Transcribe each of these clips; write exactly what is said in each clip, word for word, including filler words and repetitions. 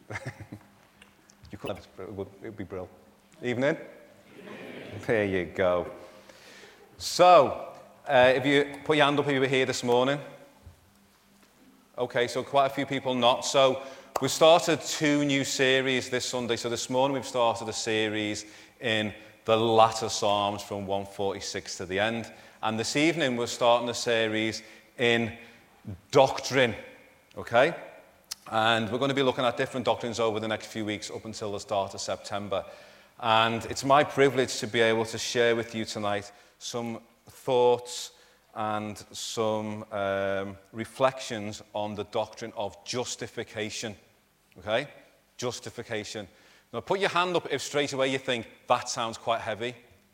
You could, it would it'd be brilliant. Evening? There you go. So, uh, if you put your hand up if you were here this morning. Okay, so quite a few people not. So, we've started two new series this Sunday. So this morning we've started a series in the latter Psalms from one forty-six to the end. And this evening we're starting a series in doctrine. Okay? And we're going to be looking at different doctrines over the next few weeks up until the start of September. And it's my privilege to be able to share with you tonight some thoughts and some um, reflections on the doctrine of justification. Okay? Justification. Now put your hand up if straight away you think, that sounds quite heavy.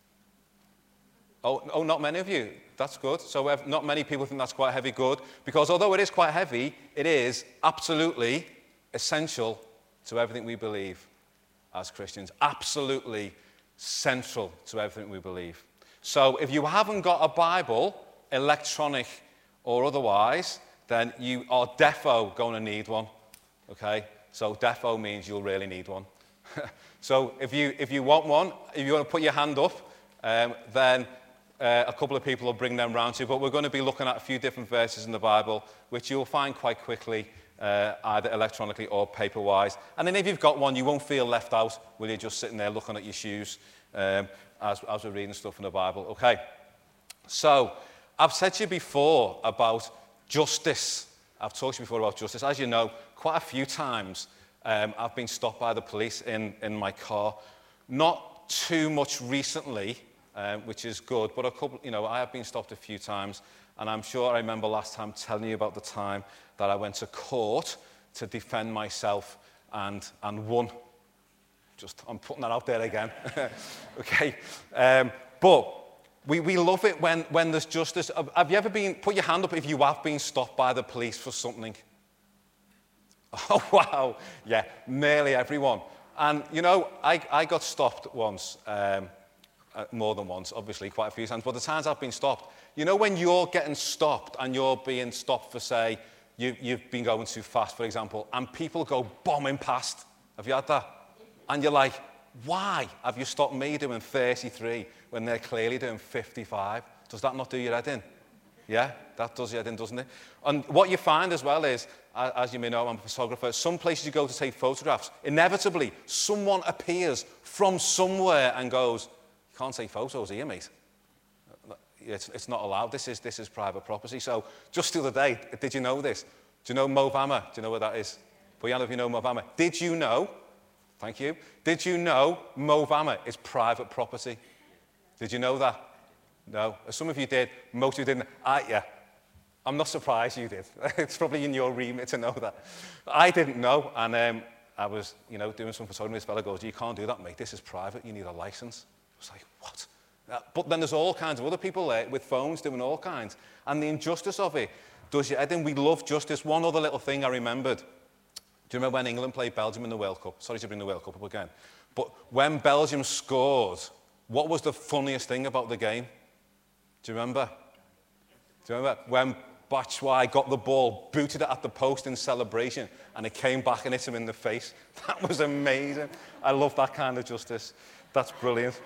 Oh, oh not many of you. That's good. So not many people think that's quite heavy. Good. Because although it is quite heavy, it is absolutely essential to everything we believe as Christians. Absolutely central to everything we believe. So if you haven't got a Bible, electronic or otherwise, then you are defo going to need one. Okay? So defo means you'll really need one. So if you if you want one, if you want to put your hand up, um, then uh, a couple of people will bring them round to you. But we're going to be looking at a few different verses in the Bible, which you'll find quite quickly, uh, either electronically or paper-wise. And then if you've got one, you won't feel left out, will you, just sitting there looking at your shoes um, as, as we're reading stuff in the Bible. Okay. So I've said to you before about justice. I've talked to you before about justice. As you know, quite a few times um, I've been stopped by the police in, in my car. Not too much recently, um, which is good, but a couple, you know, I have been stopped a few times, and I'm sure I remember last time telling you about the time that I went to court to defend myself and, and won. Just, I'm putting that out there again. Okay. Um, but We, we love it when, when there's justice. Have you ever been, put your hand up if you have been stopped by the police for something? Oh, wow. Yeah, nearly everyone. And, you know, I, I got stopped once, um, uh, more than once, obviously, quite a few times. But the times I've been stopped, you know, when you're getting stopped and you're being stopped for, say, you, you've been going too fast, for example, and people go bombing past. Have you had that? And you're like, why have you stopped me doing thirty-three when they're clearly doing fifty-five? Does that not do your head in? Yeah, that does your head in, doesn't it? And what you find as well is, as you may know, I'm a photographer, some places you go to take photographs, inevitably someone appears from somewhere and goes, you can't take photos here, mate. It's, it's not allowed. This is, this is private property. So just the other day, did you know this? Do you know Movama? Do you know where that is? Put your hand up if you know Movama. Did you know... Thank you. Did you know Movama is private property? Did you know that? No. Some of you did. Most of you didn't. I, yeah. I'm not surprised you did. It's probably in your remit to know that. I didn't know. And um, I was, you know, doing some photography. This fellow goes, you can't do that, mate. This is private. You need a license. I was like, what? Uh, but then there's all kinds of other people there with phones doing all kinds. And the injustice of it does your head in. We love justice. One other little thing I remembered. Do you remember when England played Belgium in the World Cup? Sorry to bring the World Cup up again. But when Belgium scored, what was the funniest thing about the game? Do you remember? Do you remember? When Batshuayi got the ball, booted it at the post in celebration, and it came back and hit him in the face. That was amazing. I love that kind of justice. That's brilliant.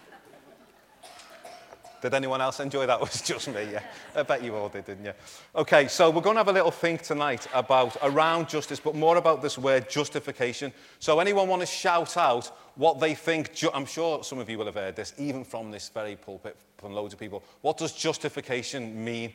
Did anyone else enjoy that? It was just me, yeah. I bet you all did, didn't you? Okay, so we're going to have a little think tonight about, around justice, but more about this word justification. So anyone want to shout out what they think, ju- I'm sure some of you will have heard this, even from this very pulpit, from loads of people. What does justification mean?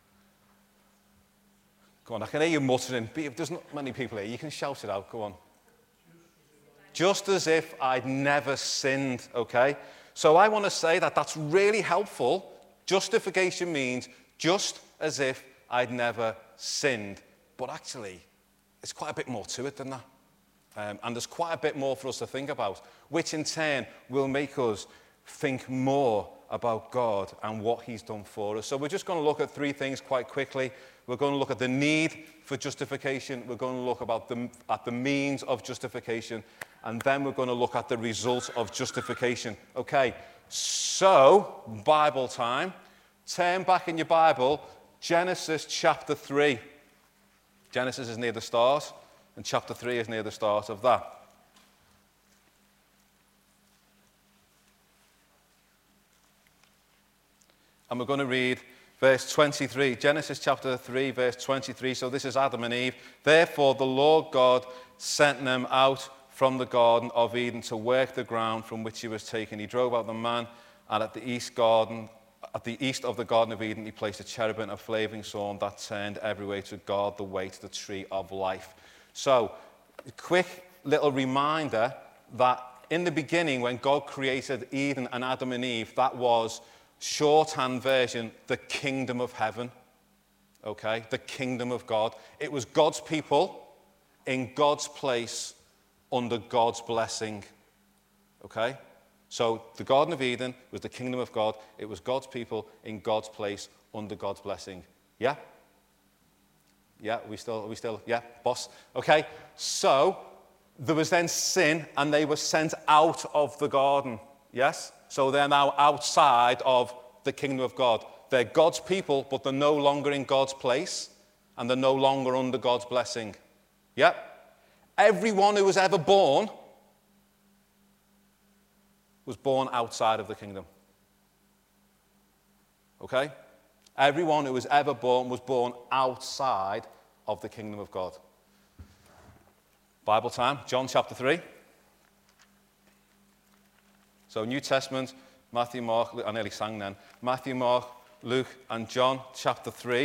Go on, I can hear you muttering. If there's not many people here, you can shout it out, go on. Just as if I'd never sinned, okay? So I want to say that that's really helpful. Justification means just as if I'd never sinned. But actually, it's quite a bit more to it than that. Um, and there's quite a bit more for us to think about, which in turn will make us think more about God and what he's done for us. So we're just going to look at three things quite quickly. We're going to look at the need for justification. We're going to look about the, at the means of justification. And then we're going to look at the results of justification. Okay, so, Bible time. Turn back in your Bible, Genesis chapter three. Genesis is near the start. And chapter three is near the start of that. And we're going to read verse twenty-three, Genesis chapter three, verse twenty-three. So this is Adam and Eve. Therefore the Lord God sent them out from the Garden of Eden to work the ground from which he was taken. He drove out the man, and at the east garden, at the east of the Garden of Eden, he placed a cherubim of flaming sword that turned every way to guard the way to the tree of life. So, a quick little reminder that in the beginning, when God created Eden and Adam and Eve, that was, shorthand version, the kingdom of heaven. Okay? The kingdom of God. It was God's people in God's place under God's blessing. Okay? So the Garden of Eden was the kingdom of God. It was God's people in God's place under God's blessing. Yeah? Yeah, are we still, are we still, yeah, boss? Okay, so there was then sin and they were sent out of the garden. Yes? So they're now outside of the kingdom of God. They're God's people, but they're no longer in God's place and they're no longer under God's blessing. Yeah? Everyone who was ever born was born outside of the kingdom. Okay? Everyone who was ever born was born outside of the kingdom of God. Bible time, John chapter three. So New Testament, Matthew, Mark, Luke, I nearly sang then. Matthew, Mark, Luke, and John chapter three.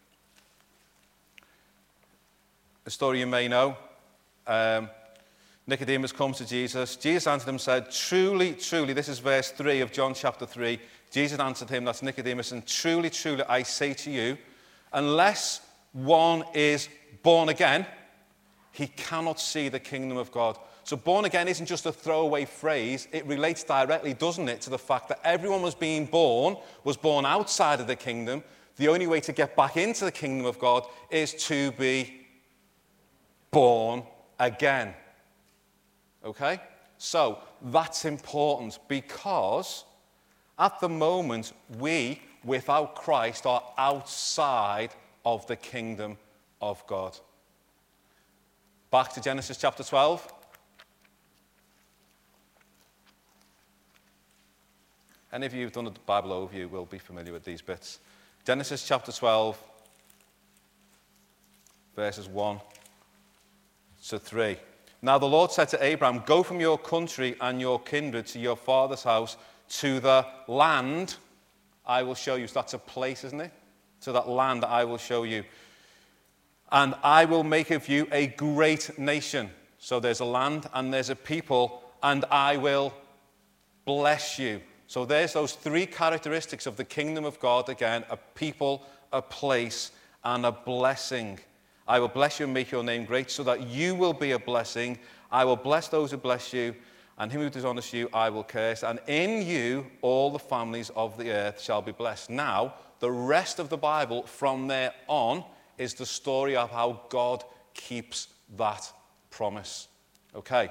A story you may know. Um, Nicodemus comes to Jesus. Jesus answered him and said, truly, truly, this is verse three of John chapter three. Jesus answered him, that's Nicodemus, and truly, truly, I say to you, unless one is born again, he cannot see the kingdom of God. So born again isn't just a throwaway phrase. It relates directly, doesn't it, to the fact that everyone was being born, was born outside of the kingdom. The only way to get back into the kingdom of God is to be born again. Okay? So that's important because at the moment, we, without Christ, are outside of the kingdom of God. Back to Genesis chapter twelve. Any of you who've done a Bible overview will be familiar with these bits. Genesis chapter twelve, verses one to three. Now the Lord said to Abraham, go from your country and your kindred to your father's house, to the land I will show you. So that's a place, isn't it? To that land I will show you. And I will make of you a great nation. So there's a land and there's a people, and I will bless you. So there's those three characteristics of the kingdom of God again: a people, a place, and a blessing. I will bless you and make your name great, so that you will be a blessing. I will bless those who bless you, and him who dishonors you I will curse. And in you all the families of the earth shall be blessed. Now, the rest of the Bible from there on is the story of how God keeps that promise. Okay.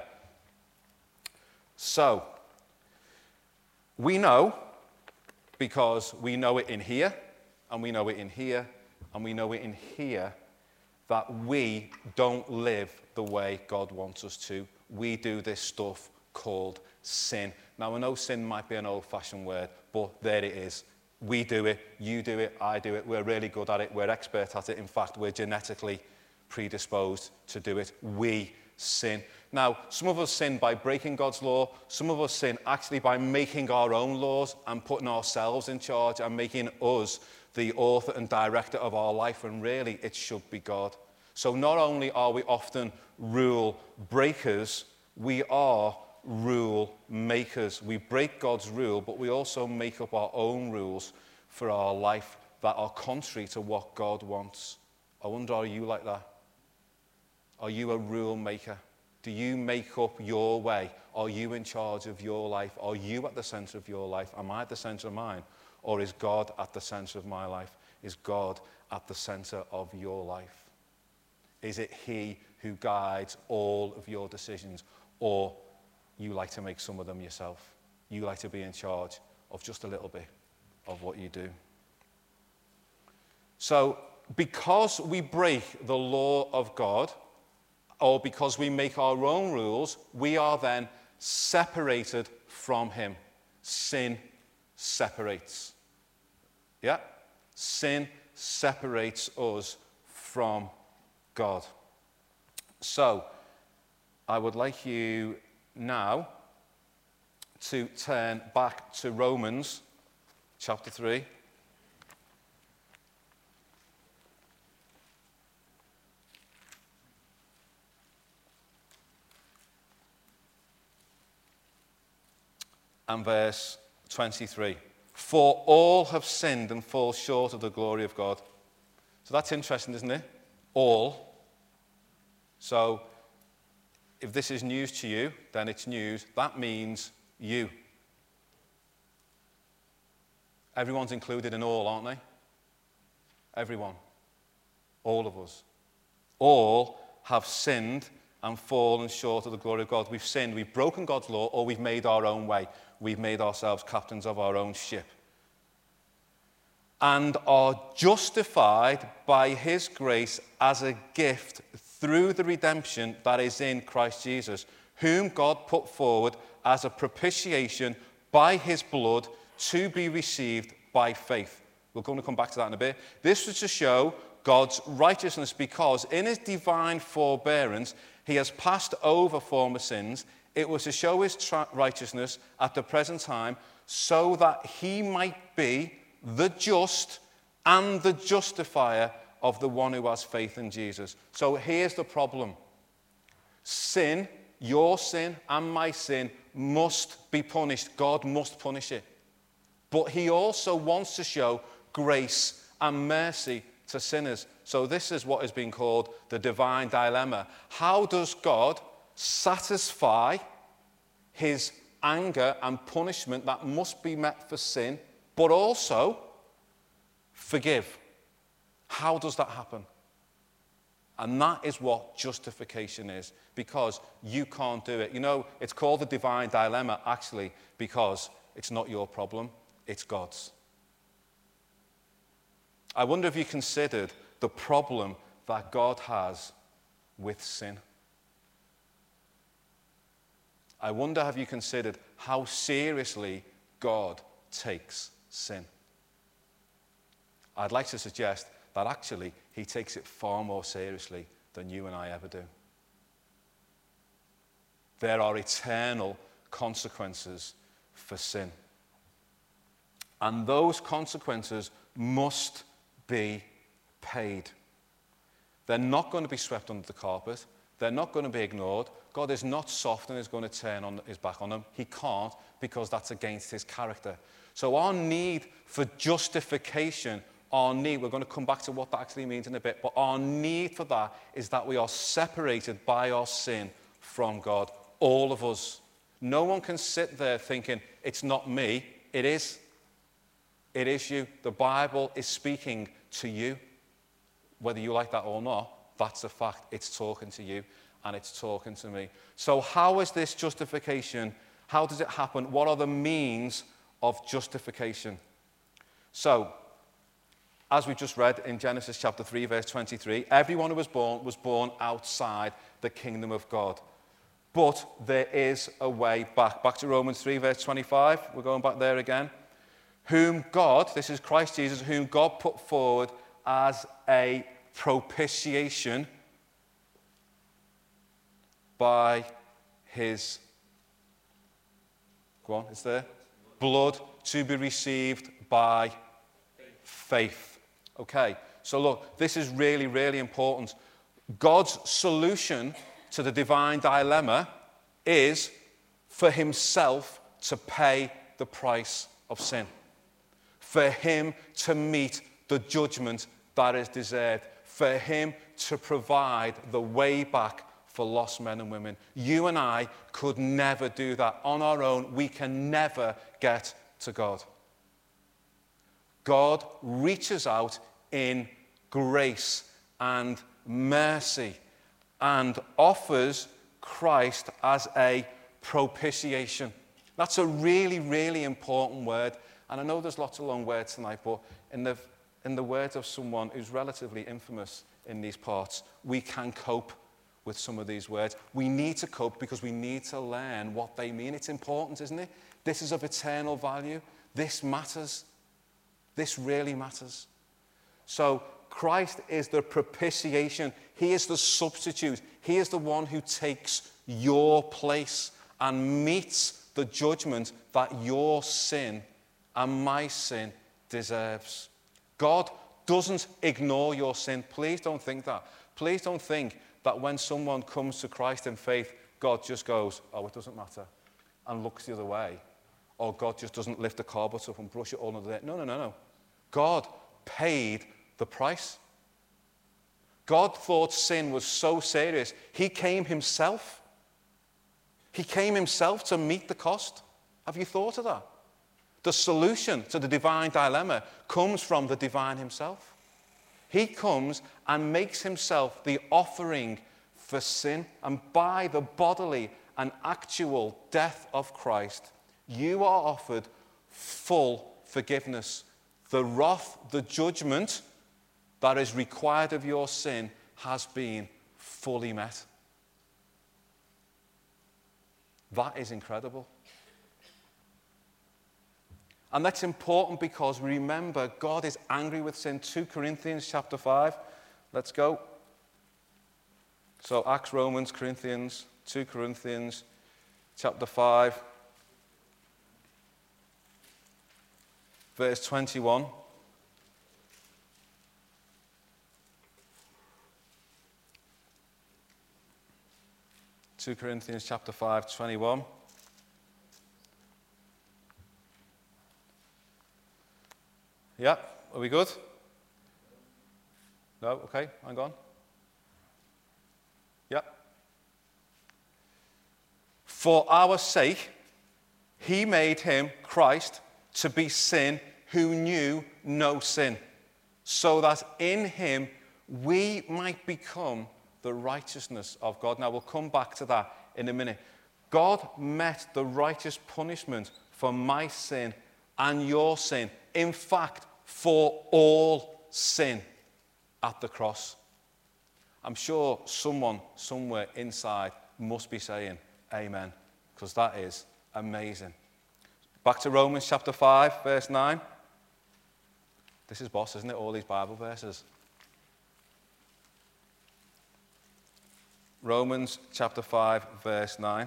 So, we know, because we know it in here, and we know it in here, and we know it in here, that we don't live the way God wants us to. We do this stuff called sin. Now, I know sin might be an old-fashioned word, but there it is. We do it, you do it, I do it. We're really good at it. We're experts at it. In fact, we're genetically predisposed to do it. We sin. Now, some of us sin by breaking God's law. Some of us sin actually by making our own laws and putting ourselves in charge and making us the author and director of our life, when really it should be God. So not only are we often rule breakers, we are rule makers. We break God's rule, but we also make up our own rules for our life that are contrary to what God wants. I wonder, are you like that? Are you a rule maker? Do you make up your way? Are you in charge of your life? Are you at the center of your life? Am I at the center of mine? Or is God at the center of my life? Is God at the center of your life? Is it he who guides all of your decisions? Or you like to make some of them yourself? You like to be in charge of just a little bit of what you do? So, because we break the law of God, or because we make our own rules, we are then separated from him. Sin separates. Yeah? Sin separates us from God. So, I would like you now to turn back to Romans chapter three. And verse twenty-three. For all have sinned and fall short of the glory of God. So that's interesting, isn't it? All. So, if this is news to you, then it's news. That means you. Everyone's included in all, aren't they? Everyone. All of us. All have sinned and fallen short of the glory of God. We've sinned, we've broken God's law, or we've made our own way. We've made ourselves captains of our own ship. And are justified by his grace as a gift through the redemption that is in Christ Jesus, whom God put forward as a propitiation by his blood to be received by faith. We're going to come back to that in a bit. This was to show God's righteousness because in his divine forbearance, he has passed over former sins. It was to show his tra- righteousness at the present time so that he might be the just and the justifier of the one who has faith in Jesus. So here's the problem. Sin, your sin and my sin, must be punished. God must punish it. But he also wants to show grace and mercy to sinners. So this is what is being called the divine dilemma. How does God satisfy his anger and punishment that must be met for sin, but also forgive? How does that happen? And that is what justification is, because you can't do it. You know, it's called the divine dilemma, actually, because it's not your problem, it's God's. I wonder if you considered the problem that God has with sin. I wonder, have you considered how seriously God takes sin? I'd like to suggest that actually he takes it far more seriously than you and I ever do. There are eternal consequences for sin. And those consequences must be paid. They're not going to be swept under the carpet. They're not going to be ignored. God is not soft and is going to turn on his back on them. He can't, because that's against his character. So our need for justification, our need, we're going to come back to what that actually means in a bit, but our need for that is that we are separated by our sin from God. All of us. No one can sit there thinking, it's not me. It is. It is you. The Bible is speaking to you. Whether you like that or not, that's a fact. It's talking to you and it's talking to me. So how is this justification? How does it happen? What are the means of justification? So, as we just read in Genesis chapter three, verse twenty-three, everyone who was born was born outside the kingdom of God. But there is a way back. Back to Romans three, verse twenty-five. We're going back there again. Whom God, this is Christ Jesus, whom God put forward as a propitiation by his, go on, it's there, blood to be received by faith. Okay, so look, this is really, really important. God's solution to the divine dilemma is for himself to pay the price of sin. For him to meet the judgment that is deserved. For him to provide the way back for lost men and women. You and I could never do that. On our own, we can never get to God. God reaches out in grace and mercy and offers Christ as a propitiation. That's a really, really important word. And I know there's lots of long words tonight, but in the, in the words of someone who's relatively infamous in these parts, we can cope with some of these words. We need to cope because we need to learn what they mean. It's important, isn't it? This is of eternal value. This matters. This really matters. So Christ is the propitiation. He is the substitute. He is the one who takes your place and meets the judgment that your sin and my sin deserves. God doesn't ignore your sin. Please don't think that. Please don't think that when someone comes to Christ in faith, God just goes, oh, it doesn't matter, and looks the other way. Or God just doesn't lift the car butts up and brush it all under there. No, no, no, no. God paid the price. God thought sin was so serious, he came himself. He came himself to meet the cost. Have you thought of that? The solution to the divine dilemma comes from the divine himself. He comes and makes himself the offering for sin. And by the bodily and actual death of Christ, you are offered full forgiveness. The wrath, the judgment that is required of your sin has been fully met. That is incredible. And that's important because remember, God is angry with sin. Second Corinthians chapter five. Let's go. So Acts, Romans, Corinthians, Second Corinthians chapter five. Verse twenty-one. Second Corinthians chapter five, twenty-one. Yeah, are we good? No? Okay, hang on. Yeah. For our sake, he made him, Christ, to be sin who knew no sin, so that in him we might become the righteousness of God. Now, we'll come back to that in a minute. God met the righteous punishment for my sin and your sin. In fact, for all sin at the cross. I'm sure someone somewhere inside must be saying amen, because that is amazing. Back to Romans chapter five, verse nine. This is boss, isn't it? All these Bible verses. Romans chapter five, verse nine.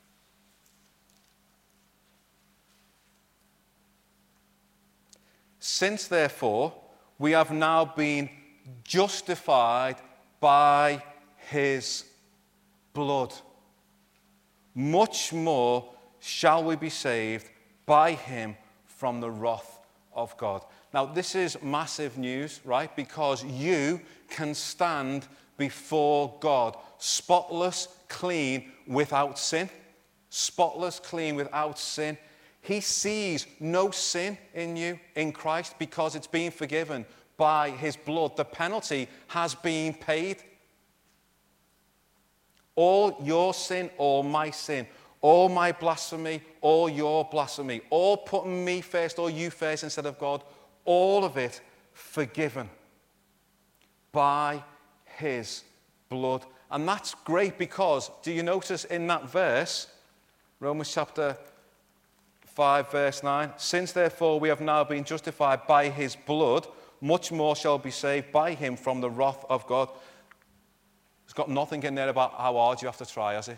Since, therefore, we have now been justified by his blood, much more shall we be saved by him from the wrath of God. Now, this is massive news, right? Because you can stand before God, spotless, clean, without sin. Spotless, clean, without sin. He sees no sin in you, in Christ, because it's been forgiven by his blood. The penalty has been paid. All your sin, all my sin, all my blasphemy, all your blasphemy, all putting me first or you first instead of God, all of it forgiven by his blood. And that's great because, do you notice in that verse, Romans chapter five, verse nine, since therefore we have now been justified by his blood, much more shall be saved by him from the wrath of God. It's got nothing in there about how hard you have to try, has it?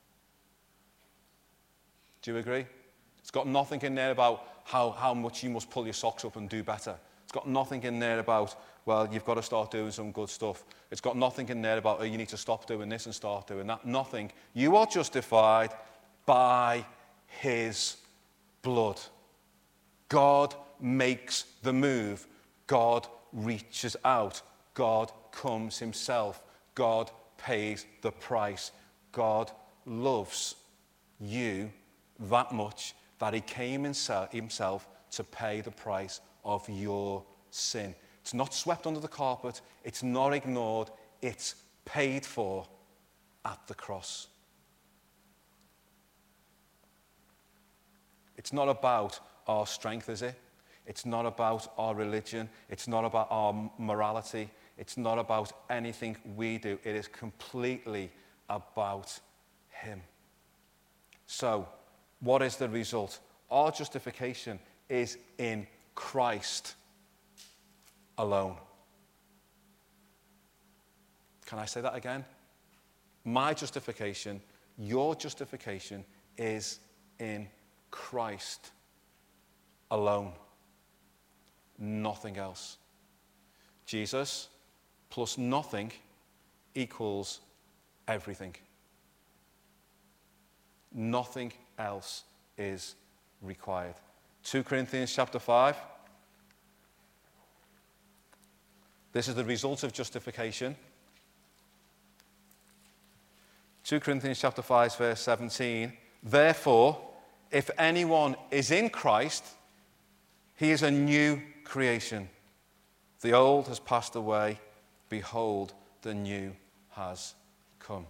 Do you agree? It's got nothing in there about how, how much you must pull your socks up and do better. It's got nothing in there about, well, you've got to start doing some good stuff. It's got nothing in there about, oh, you need to stop doing this and start doing that. Nothing. You are justified by his blood. God makes the move. God reaches out. God comes himself. God pays the price. God loves you that much that he came himself to pay the price of your sin. It's not swept under the carpet. It's not ignored. It's paid for at the cross. It's not about our strength, is it? It's not about our religion. It's not about our morality. It's not about anything we do. It is completely about him. So, what is the result? Our justification is in Christ alone. Can I say that again? My justification, your justification is in Christ alone. Nothing else. Jesus plus nothing equals everything. Nothing else is required. Second Corinthians chapter five. This is the result of justification. Second Corinthians chapter five, verse seventeen. Therefore, if anyone is in Christ, he is a new creation. The old has passed away. Behold, the new has come.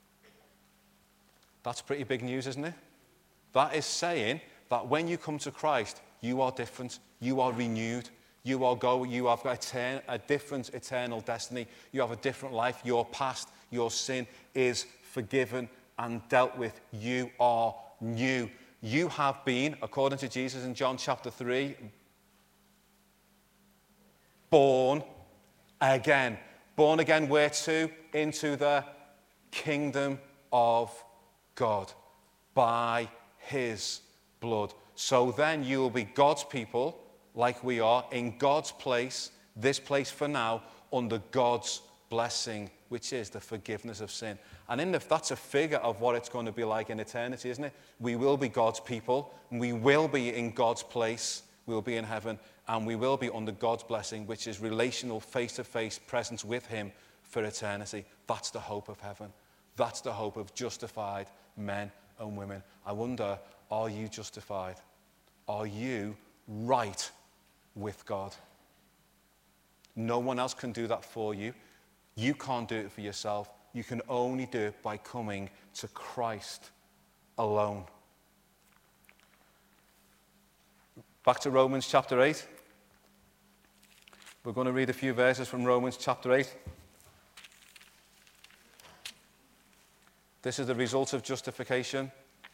That's pretty big news, isn't it? That is saying that when you come to Christ, you are different. You are renewed. You are go. You have got etern- a different eternal destiny. You have a different life. Your past, your sin is forgiven and dealt with. You are new. You have been, according to Jesus in John chapter three, born again. Born again where to? Into the kingdom of God by his blood. So then you will be God's people, like we are, in God's place, this place for now, under God's blessing, which is the forgiveness of sin. And in the, that's a figure of what it's going to be like in eternity, isn't it? We will be God's people, and we will be in God's place, we'll be in heaven, and we will be under God's blessing, which is relational, face-to-face presence with him for eternity. That's the hope of heaven. That's the hope of justified men and women. I wonder, are you justified? Are you right with God? No one else can do that for you. You can't do it for yourself. You can only do it by coming to Christ alone. Back to Romans chapter eight. We're going to read a few verses from Romans chapter eight. This is the result of justification.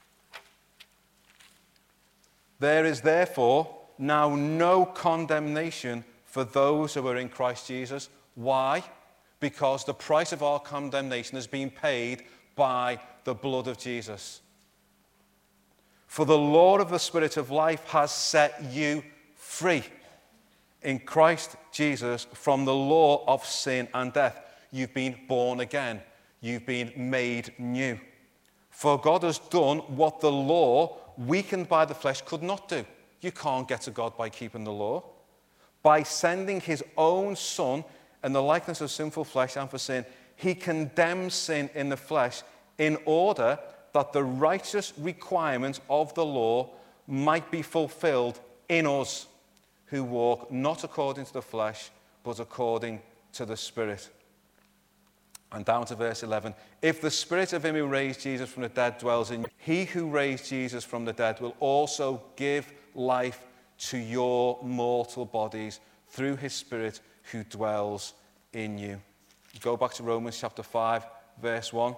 There is therefore now no condemnation for those who are in Christ Jesus. Why? Because the price of our condemnation has been paid by the blood of Jesus. For the Lord of the Spirit of life has set you free in Christ Jesus from the law of sin and death. You've been born again. You've been made new. For God has done what the law, weakened by the flesh, could not do. You can't get to God by keeping the law. By sending his own Son in the likeness of sinful flesh and for sin, he condemns sin in the flesh in order that the righteous requirements of the law might be fulfilled in us who walk not according to the flesh, but according to the Spirit. And down to verse eleven. If the Spirit of him who raised Jesus from the dead dwells in you, he who raised Jesus from the dead will also give life to your mortal bodies through his Spirit who dwells in you. Go back to Romans chapter five, verse one.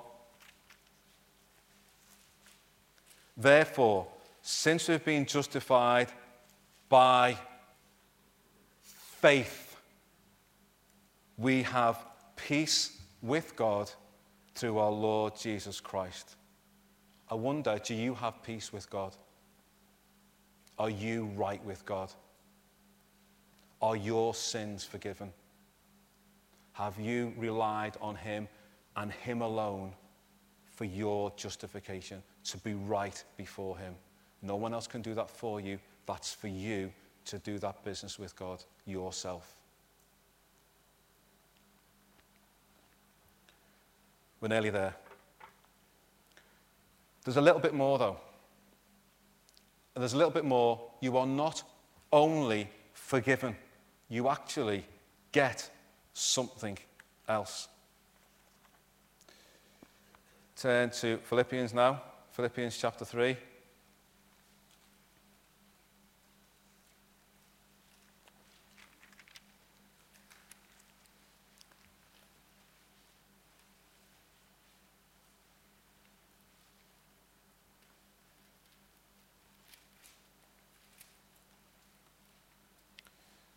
Therefore, since we've been justified by faith, we have peace with God through our Lord Jesus Christ. I wonder, do you have peace with God? Are you right with God? Are your sins forgiven? Have you relied on him and him alone for your justification, to be right before him? No one else can do that for you. That's for you to do that business with God yourself. We're nearly there. There's a little bit more, though. And there's a little bit more. You are not only forgiven, you actually get something else. Turn to Philippians now. Philippians chapter three.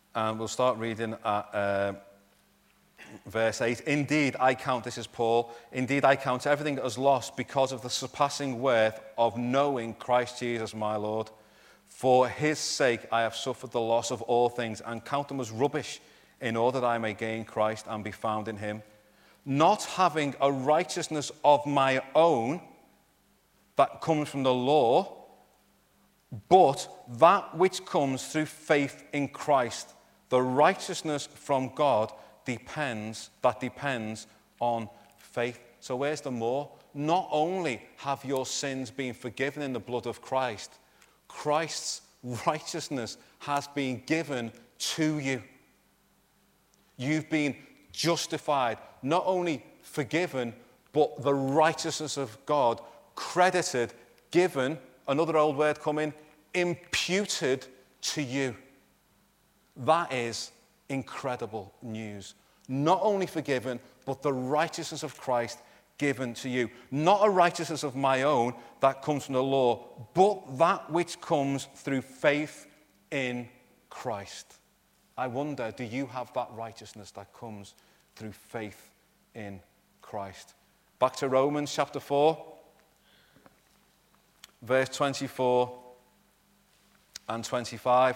And we'll start reading at uh, verse eight. Indeed, I count, this is Paul, indeed I count everything as lost because of the surpassing worth of knowing Christ Jesus my Lord. For his sake I have suffered the loss of all things and count them as rubbish, in order that I may gain Christ and be found in him, not having a righteousness of my own that comes from the law, but that which comes through faith in Christ, the righteousness from God depends, that depends on faith. So where's the more? Not only have your sins been forgiven in the blood of Christ, Christ's righteousness has been given to you. You've been justified, not only forgiven, but the righteousness of God credited, given, another old word coming, imputed to you. That is incredible news. Not only forgiven, but the righteousness of Christ given to you. Not a righteousness of my own that comes from the law, but that which comes through faith in Christ. I wonder, do you have that righteousness that comes through faith in Christ? Back to Romans chapter four, verse twenty-four and twenty-five.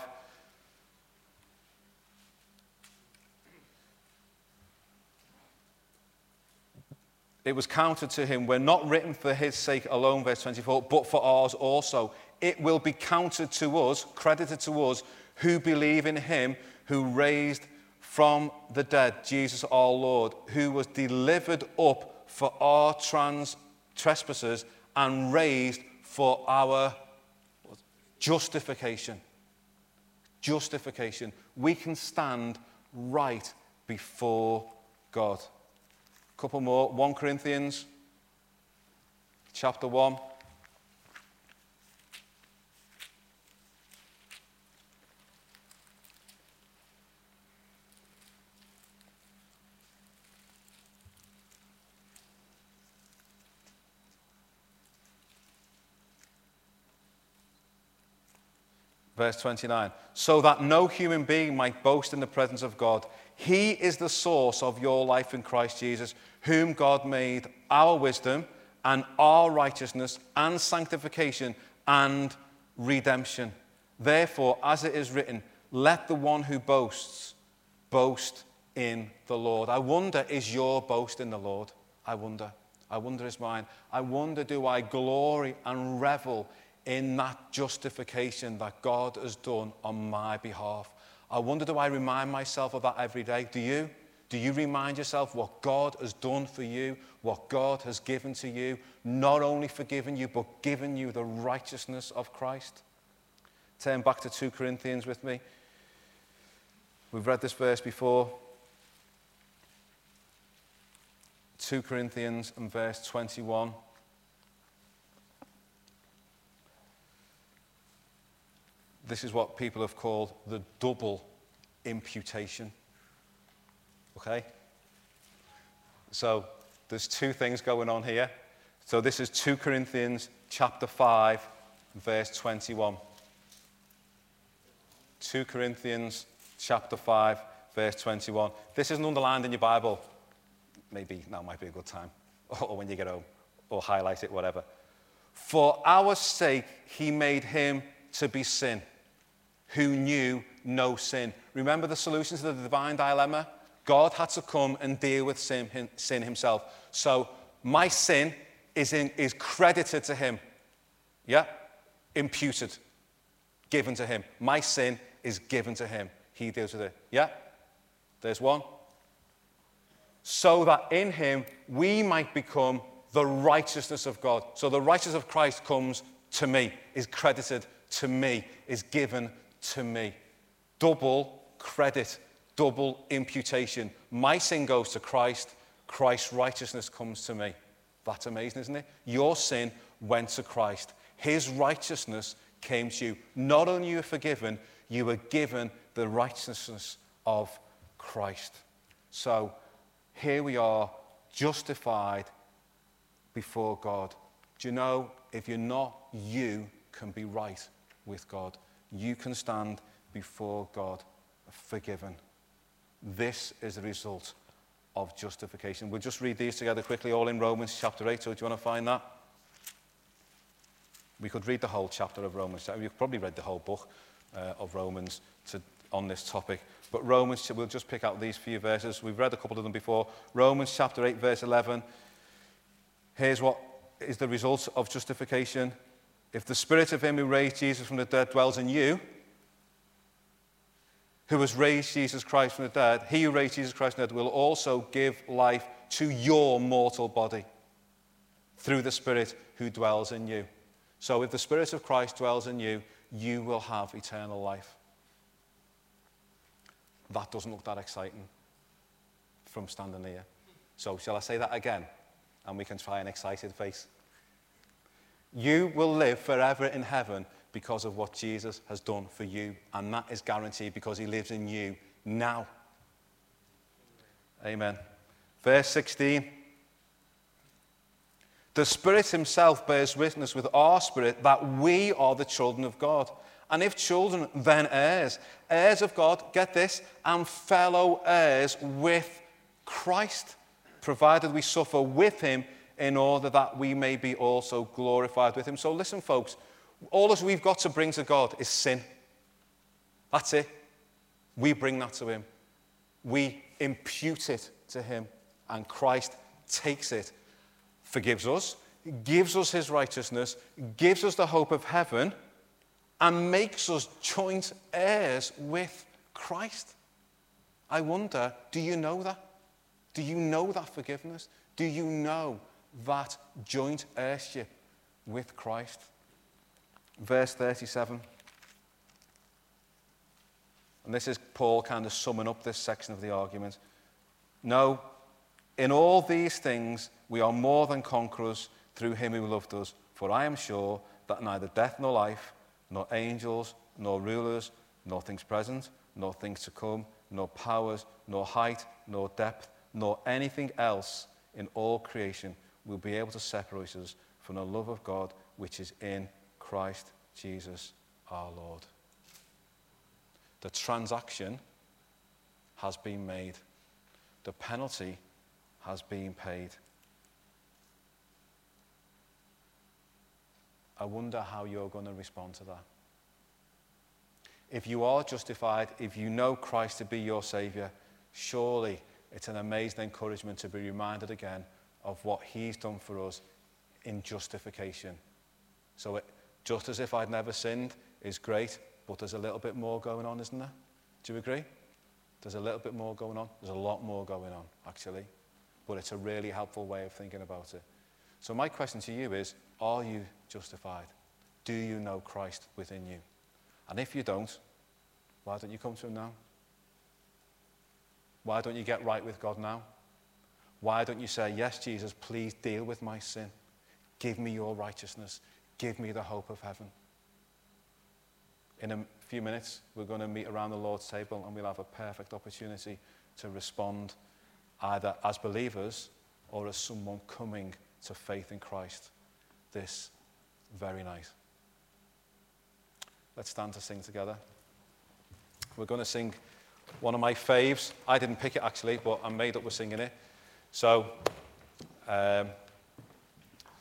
It was counted to him, we're not written for his sake alone, verse twenty-four, but for ours also. It will be counted to us, credited to us, who believe in him who raised from the dead Jesus our Lord, who was delivered up for our trans trespasses and raised for our justification. Justification. We can stand right before God. A couple more. First Corinthians chapter one. Verse twenty-nine, so that no human being might boast in the presence of God. He is the source of your life in Christ Jesus, whom God made our wisdom and our righteousness and sanctification and redemption. Therefore, as it is written, let the one who boasts boast in the Lord. I wonder, is your boast in the Lord? I wonder. I wonder is mine. I wonder, do I glory and revel in that justification that God has done on my behalf? I wonder, do I remind myself of that every day? Do you? Do you remind yourself what God has done for you, what God has given to you, not only forgiven you, but given you the righteousness of Christ? Turn back to Second Corinthians with me. We've read this verse before. Second Corinthians and verse twenty-one. This is what people have called the double imputation. Okay? So there's two things going on here. So this is Second Corinthians chapter five, verse twenty-one. Second Corinthians chapter five, verse twenty-one. This isn't underlined in your Bible. Maybe now might be a good time. Or when you get home. Or highlight it, whatever. For our sake he made him to be sin, who knew no sin. Remember the solution to the divine dilemma? God had to come and deal with sin, sin himself. So my sin is, in, is credited to him. Yeah? Imputed. Given to him. My sin is given to him. He deals with it. Yeah? There's one. So that in him we might become the righteousness of God. So the righteousness of Christ comes to me, is credited to me, is given to me. Double credit, double imputation. My sin goes to Christ, Christ's righteousness comes to me. That's amazing, isn't it? Your sin went to Christ. His righteousness came to you. Not only you were forgiven, you were given the righteousness of Christ. So here we are, justified before God. Do you know, if you're not, you can be right with God. You can stand before God forgiven. This is the result of justification. We'll just read these together quickly, all in Romans chapter eight. So do you want to find that? We could read the whole chapter of Romans. You've probably read the whole book uh, of Romans to, on this topic. But Romans, we'll just pick out these few verses. We've read a couple of them before. Romans chapter eight, verse eleven. Here's what is the result of justification. If the spirit of him who raised Jesus from the dead dwells in you, who has raised Jesus Christ from the dead, he who raised Jesus Christ from the dead will also give life to your mortal body through the Spirit who dwells in you. So if the Spirit of Christ dwells in you, you will have eternal life. That doesn't look that exciting from standing here. So shall I say that again? And we can try an excited face. You will live forever in heaven because of what Jesus has done for you. And that is guaranteed because he lives in you now. Amen. Verse sixteen. The Spirit himself bears witness with our spirit that we are the children of God. And if children, then heirs. Heirs of God, get this, and fellow heirs with Christ, provided we suffer with him in order that we may be also glorified with him. So listen, folks, all that we've got to bring to God is sin. That's it. We bring that to him. We impute it to him, and Christ takes it, forgives us, gives us his righteousness, gives us the hope of heaven, and makes us joint heirs with Christ. I wonder, do you know that? Do you know that forgiveness? Do you know that joint heirship with Christ? Verse thirty-seven. And this is Paul kind of summing up this section of the argument. No, in all these things we are more than conquerors through him who loved us. For I am sure that neither death nor life, nor angels, nor rulers, nor things present, nor things to come, nor powers, nor height, nor depth, nor anything else in all creation will be able to separate us from the love of God which is in Christ Jesus our Lord. The transaction has been made. The penalty has been paid. I wonder how you're going to respond to that. If you are justified, if you know Christ to be your Saviour, surely it's an amazing encouragement to be reminded again of what he's done for us in justification. So it, just as if I'd never sinned is great, but there's a little bit more going on, isn't there? Do you agree? There's a little bit more going on. There's a lot more going on, actually. But it's a really helpful way of thinking about it. So my question to you is, are you justified? Do you know Christ within you? And if you don't, why don't you come to him now? Why don't you get right with God now? Why don't you say, yes, Jesus, please deal with my sin. Give me your righteousness. Give me the hope of heaven. In a few minutes, we're going to meet around the Lord's table and we'll have a perfect opportunity to respond either as believers or as someone coming to faith in Christ this very night. Let's stand to sing together. We're going to sing one of my faves. I didn't pick it actually, but I'm made up with singing it. So, um,